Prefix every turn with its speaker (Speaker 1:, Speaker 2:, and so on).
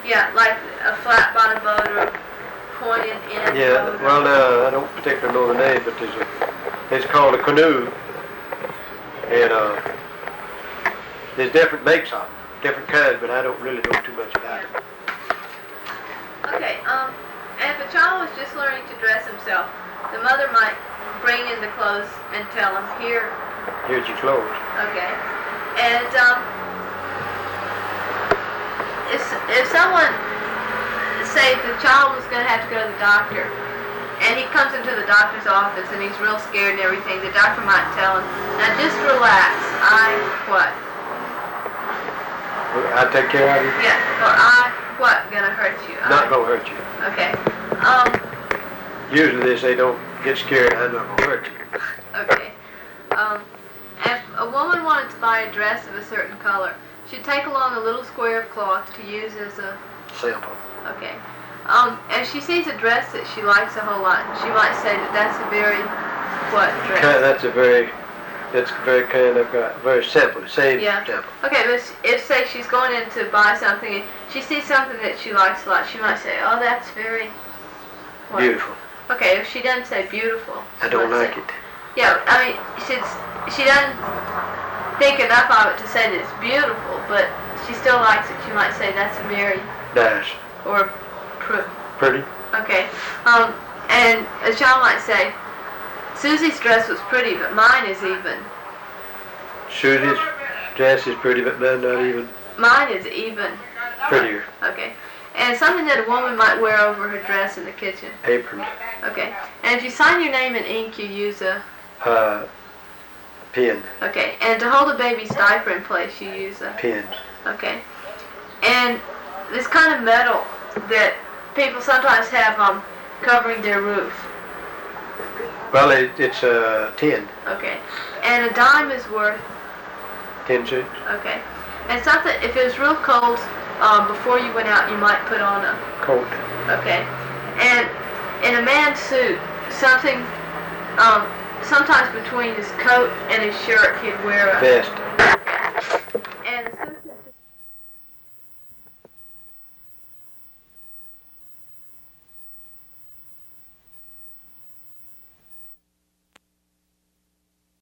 Speaker 1: Yeah, like a flat bottom boat or pointed end
Speaker 2: Yeah,
Speaker 1: boat.
Speaker 2: well, I don't particularly know the name, but it's called a canoe, and there's different makes of them, different kinds, but I don't really know too much about it.
Speaker 1: Okay, and if a child was just learning to dress himself, the mother might bring in the clothes and tell him, here.
Speaker 2: Here's your clothes.
Speaker 1: Okay. And if someone, say the child was going to have to go to the doctor, and he comes into the doctor's office and he's real scared and everything, the doctor might tell him, now just relax, what?
Speaker 2: I'll take care of you?
Speaker 1: Yeah, or what, gonna hurt you?
Speaker 2: Not gonna hurt you.
Speaker 1: Okay.
Speaker 2: Usually they say don't get scared, I'm not gonna hurt you.
Speaker 1: Okay. If a woman wanted to buy a dress of a certain color, she'd take along a little square of cloth to use as a
Speaker 2: sample.
Speaker 1: Okay. If she sees a dress that she likes a whole lot, she might say that that's a very, what dress?
Speaker 2: That's very kind of, very simple, same simple.
Speaker 1: Okay, but if, say, she's going in to buy something, and she sees something that she likes a lot, she might say, oh, that's very, what?
Speaker 2: Beautiful.
Speaker 1: Okay, if she doesn't say beautiful.
Speaker 2: I don't like it.
Speaker 1: Yeah, I mean, she doesn't think enough of it to say that it's beautiful, but she still likes it. She might say that's a very
Speaker 2: nice.
Speaker 1: Or
Speaker 2: pretty.
Speaker 1: Okay. And a child might say, Susie's dress was pretty, but mine is even.
Speaker 2: Susie's dress is pretty, but mine's not even.
Speaker 1: Mine is even.
Speaker 2: Prettier.
Speaker 1: Okay. And something that a woman might wear over her dress in the kitchen.
Speaker 2: Apron.
Speaker 1: Okay. And if you sign your name in ink, you use a?
Speaker 2: Pen.
Speaker 1: Okay. And to hold a baby's diaper in place, you use a?
Speaker 2: Pen.
Speaker 1: Okay. And this kind of metal that people sometimes have covering their roof.
Speaker 2: Well, it's tin.
Speaker 1: Okay. And a dime is worth?
Speaker 2: 10 cents.
Speaker 1: Okay. And something, if it was real cold, before you went out, you might put on a
Speaker 2: coat.
Speaker 1: Okay. And in a man's suit, something, sometimes between his coat and his shirt, he'd wear a
Speaker 2: vest.